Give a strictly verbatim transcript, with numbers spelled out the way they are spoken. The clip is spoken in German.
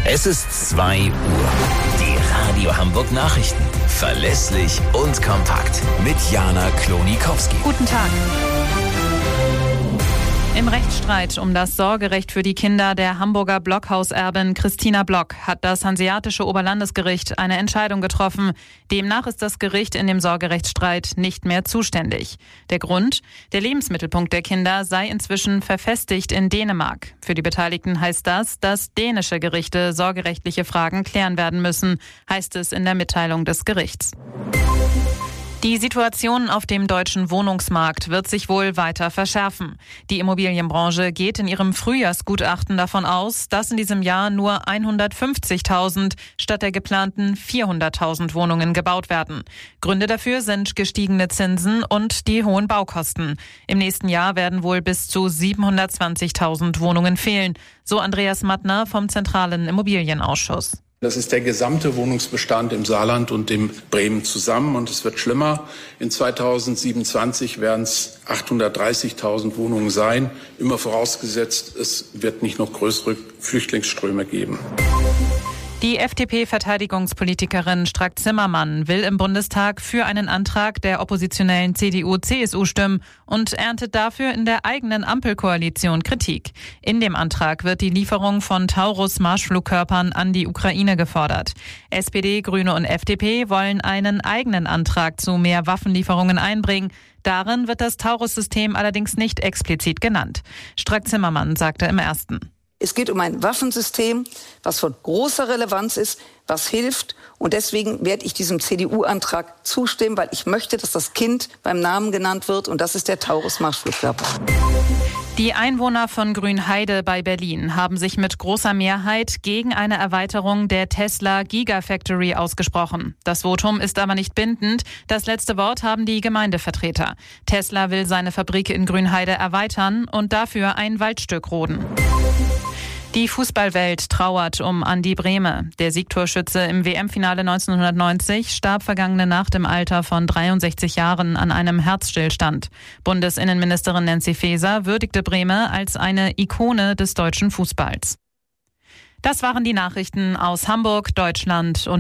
Es ist zwei Uhr. Die Radio Hamburg Nachrichten. Verlässlich und kompakt. Mit Jana Klonikowski. Guten Tag. Im Rechtsstreit um das Sorgerecht für die Kinder der Hamburger Blockhauserbin Christina Block hat das Hanseatische Oberlandesgericht eine Entscheidung getroffen. Demnach ist das Gericht in dem Sorgerechtsstreit nicht mehr zuständig. Der Grund? Der Lebensmittelpunkt der Kinder sei inzwischen verfestigt in Dänemark. Für die Beteiligten heißt das, dass dänische Gerichte sorgerechtliche Fragen klären werden müssen, heißt es in der Mitteilung des Gerichts. Die Situation auf dem deutschen Wohnungsmarkt wird sich wohl weiter verschärfen. Die Immobilienbranche geht in ihrem Frühjahrsgutachten davon aus, dass in diesem Jahr nur hundertfünfzigtausend statt der geplanten vierhunderttausend Wohnungen gebaut werden. Gründe dafür sind gestiegene Zinsen und die hohen Baukosten. Im nächsten Jahr werden wohl bis zu siebenhundertzwanzigtausend Wohnungen fehlen, so Andreas Mattner vom Zentralen Immobilienausschuss. Das ist der gesamte Wohnungsbestand im Saarland und in Bremen zusammen, und es wird schlimmer. In zweitausendsiebenundzwanzig werden es achthundertdreißigtausend Wohnungen sein, immer vorausgesetzt, es wird nicht noch größere Flüchtlingsströme geben. Die F D P-Verteidigungspolitikerin Strack-Zimmermann will im Bundestag für einen Antrag der oppositionellen C D U C S U stimmen und erntet dafür in der eigenen Ampelkoalition Kritik. In dem Antrag wird die Lieferung von Taurus-Marschflugkörpern an die Ukraine gefordert. S P D, Grüne und F D P wollen einen eigenen Antrag zu mehr Waffenlieferungen einbringen. Darin wird das Taurus-System allerdings nicht explizit genannt. Strack-Zimmermann sagte im ersten: Es geht um ein Waffensystem, was von großer Relevanz ist, was hilft. Und deswegen werde ich diesem C D U-Antrag zustimmen, weil ich möchte, dass das Kind beim Namen genannt wird. Und das ist der Taurus-Marschflugkörper. Die Einwohner von Grünheide bei Berlin haben sich mit großer Mehrheit gegen eine Erweiterung der Tesla Gigafactory ausgesprochen. Das Votum ist aber nicht bindend. Das letzte Wort haben die Gemeindevertreter. Tesla will seine Fabrik in Grünheide erweitern und dafür ein Waldstück roden. Die Fußballwelt trauert um Andi Brehme. Der Siegtorschütze im W M-Finale neunzehnhundertneunzig starb vergangene Nacht im Alter von dreiundsechzig Jahren an einem Herzstillstand. Bundesinnenministerin Nancy Faeser würdigte Brehme als eine Ikone des deutschen Fußballs. Das waren die Nachrichten aus Hamburg, Deutschland und